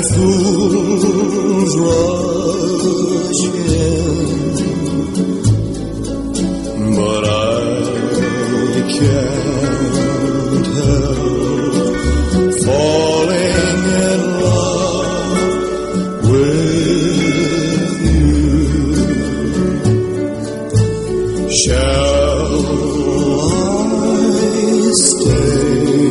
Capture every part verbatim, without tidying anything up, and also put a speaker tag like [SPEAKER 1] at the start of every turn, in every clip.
[SPEAKER 1] fools rush in, but I can't help falling in love with you. Shall I stay?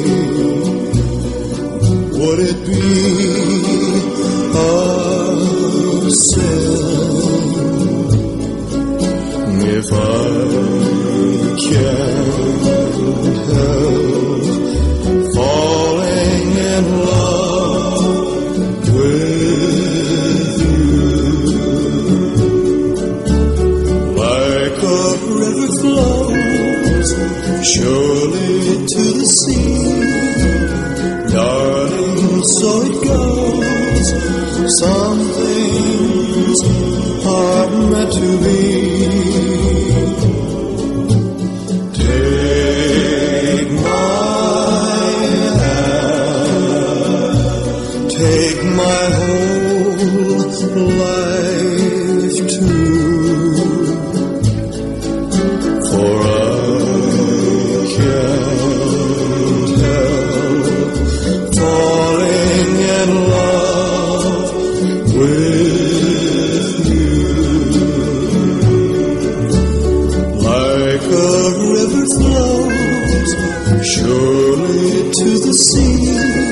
[SPEAKER 1] Would it be a sin if I can't help falling in love with you? Like a river flows surely to the sea, darling, so it goes. Some things are meant to be. Take my hand, take my whole life too, for I can't help falling in love with you. Like a river flows surely to the sea,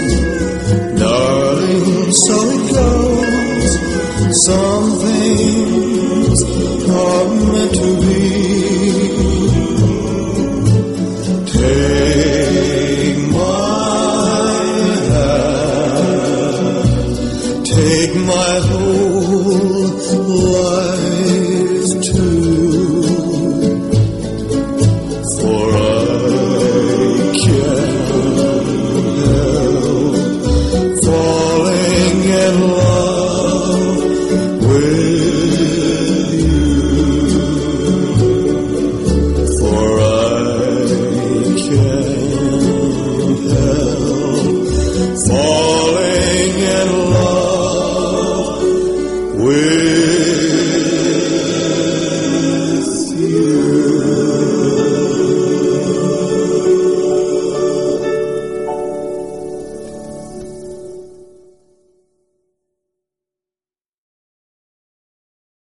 [SPEAKER 1] darling, so it goes. Some things are meant to be. Take my hand, take my whole life too, for I can't help falling in love